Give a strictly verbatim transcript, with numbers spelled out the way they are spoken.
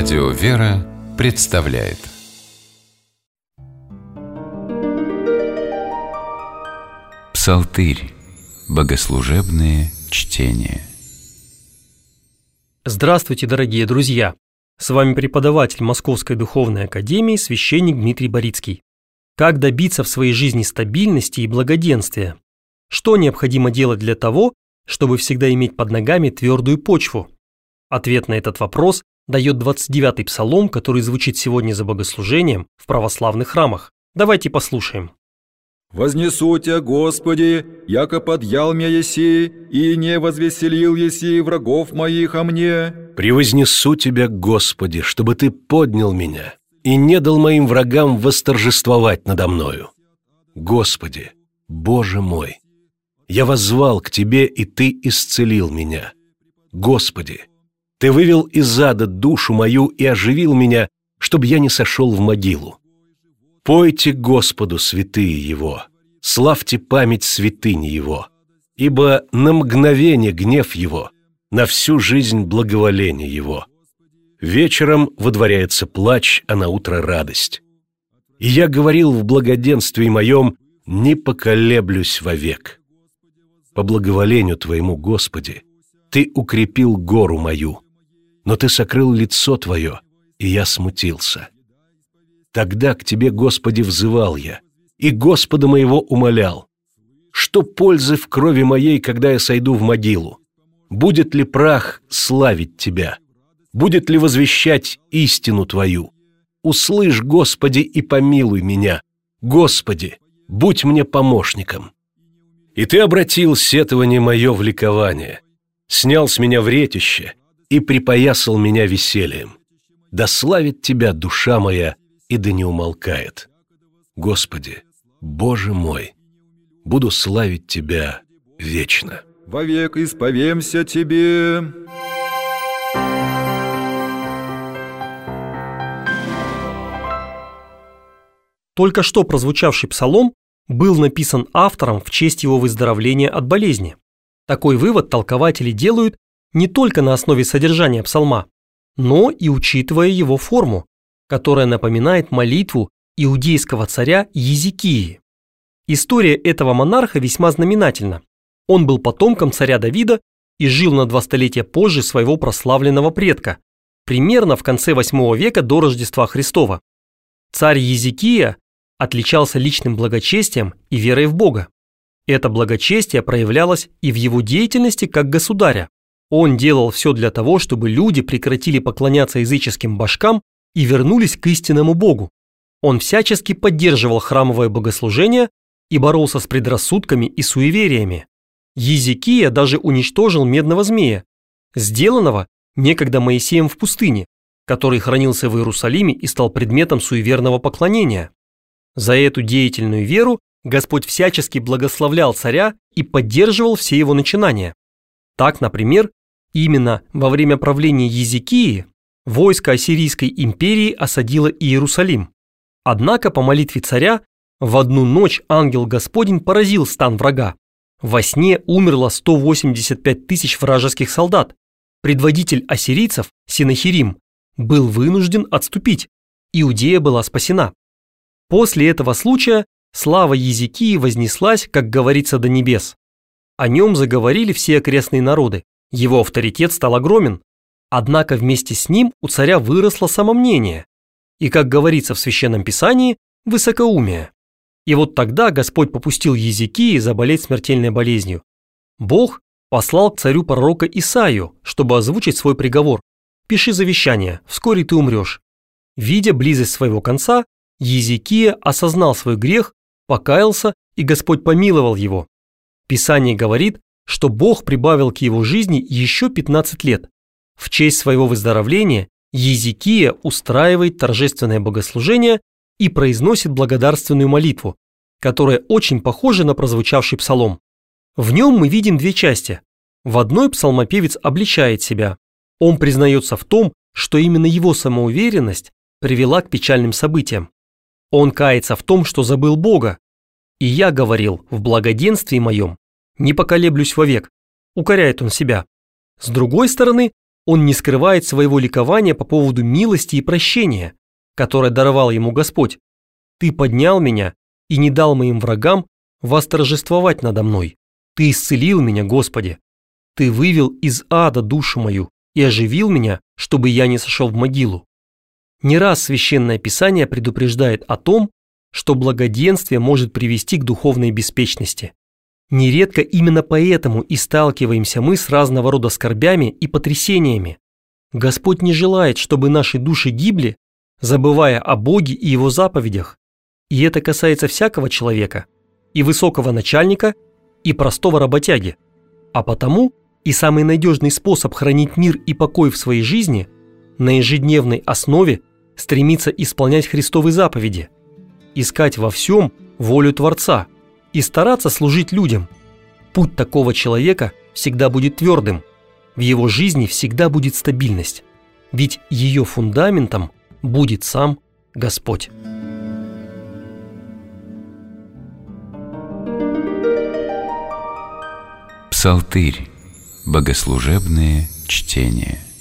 Радио «Вера» представляет Псалтырь. Богослужебные чтения. Здравствуйте, дорогие друзья! С вами преподаватель Московской духовной академии священник Дмитрий Борицкий. Как добиться в своей жизни стабильности и благоденствия? Что необходимо делать для того, чтобы всегда иметь под ногами твердую почву? Ответ на этот вопрос дает двадцать девятый псалом, который звучит сегодня за богослужением в православных храмах. Давайте послушаем. «Вознесу Тя, Господи, яко подъял меня еси, и не возвеселил еси врагов моих о мне». «Превознесу Тебя, Господи, чтобы Ты поднял меня и не дал моим врагам восторжествовать надо мною. Господи, Боже мой, я воззвал к Тебе, и Ты исцелил меня. Господи, Ты вывел из ада душу мою и оживил меня, чтобы я не сошел в могилу. Пойте Господу, святые Его, славьте память святыни Его, ибо на мгновение гнев Его, на всю жизнь благоволение Его. Вечером водворяется плач, а на утро радость. И я говорил в благоденствии моем, не поколеблюсь вовек. По благоволению Твоему, Господи, Ты укрепил гору мою, но Ты сокрыл лицо Твое, и я смутился. Тогда к Тебе, Господи, взывал я, и Господа моего умолял. Что пользы в крови моей, когда я сойду в могилу? Будет ли прах славить Тебя? Будет ли возвещать истину Твою? Услышь, Господи, и помилуй меня. Господи, будь мне помощником. И Ты обратил сетование мое в ликование, снял с меня вретище и припоясал меня весельем. Да славит Тебя душа моя, и да не умолкает. Господи, Боже мой, буду славить Тебя вечно. «Вовек исповемся Тебе». Только что прозвучавший псалом был написан автором в честь его выздоровления от болезни. Такой вывод толкователи делают не только на основе содержания псалма, но и учитывая его форму, которая напоминает молитву иудейского царя Езекии. История этого монарха весьма знаменательна. Он был потомком царя Давида и жил на два столетия позже своего прославленного предка, примерно в конце восьмого века до Рождества Христова. Царь Езекия отличался личным благочестием и верой в Бога. Это благочестие проявлялось и в его деятельности как государя. Он делал все для того, чтобы люди прекратили поклоняться языческим божкам и вернулись к истинному Богу. Он всячески поддерживал храмовое богослужение и боролся с предрассудками и суевериями. Езекия даже уничтожил медного змея, сделанного некогда Моисеем в пустыне, который хранился в Иерусалиме и стал предметом суеверного поклонения. За эту деятельную веру Господь всячески благословлял царя и поддерживал все его начинания. Так, например, именно во время правления Езекии войско Ассирийской империи осадило Иерусалим. Однако по молитве царя в одну ночь ангел Господень поразил стан врага. Во сне умерло сто восемьдесят пять тысяч вражеских солдат. Предводитель ассирийцев Сенахерим был вынужден отступить. Иудея была спасена. После этого случая слава Езекии вознеслась, как говорится, до небес. О нем заговорили все окрестные народы. Его авторитет стал огромен. Однако вместе с ним у царя выросло самомнение и, как говорится в Священном Писании, высокоумие. И вот тогда Господь попустил Езекии заболеть смертельной болезнью. Бог послал к царю пророка Исаию, чтобы озвучить свой приговор. «Пиши завещание, вскоре ты умрешь». Видя близость своего конца, Езекия осознал свой грех, покаялся, и Господь помиловал его. Писание говорит, что Бог прибавил к его жизни еще пятнадцать лет. В честь своего выздоровления Езекия устраивает торжественное богослужение и произносит благодарственную молитву, которая очень похожа на прозвучавший псалом. В нем мы видим две части. В одной псалмопевец обличает себя. Он признается в том, что именно его самоуверенность привела к печальным событиям. Он кается в том, что забыл Бога. «И я говорил, в благоденствии моем, не поколеблюсь вовек», укоряет он себя. С другой стороны, Он не скрывает своего ликования по поводу милости и прощения, которое даровал ему Господь. Ты поднял меня и не дал моим врагам восторжествовать надо мной. Ты исцелил меня, Господи. Ты вывел из ада душу мою и оживил меня, чтобы я не сошел в могилу. Не раз Священное Писание предупреждает о том, что благоденствие может привести к духовной беспечности. Нередко именно поэтому и сталкиваемся мы с разного рода скорбями и потрясениями. Господь не желает, чтобы наши души гибли, забывая о Боге и Его заповедях. И это касается всякого человека, и высокого начальника, и простого работяги. А потому и самый надежный способ хранить мир и покой в своей жизни на ежедневной основе стремиться исполнять Христовы заповеди, искать во всем волю Творца и стараться служить людям. Путь такого человека всегда будет твердым, в его жизни всегда будет стабильность, ведь ее фундаментом будет сам Господь. Псалтырь. Богослужебные чтения.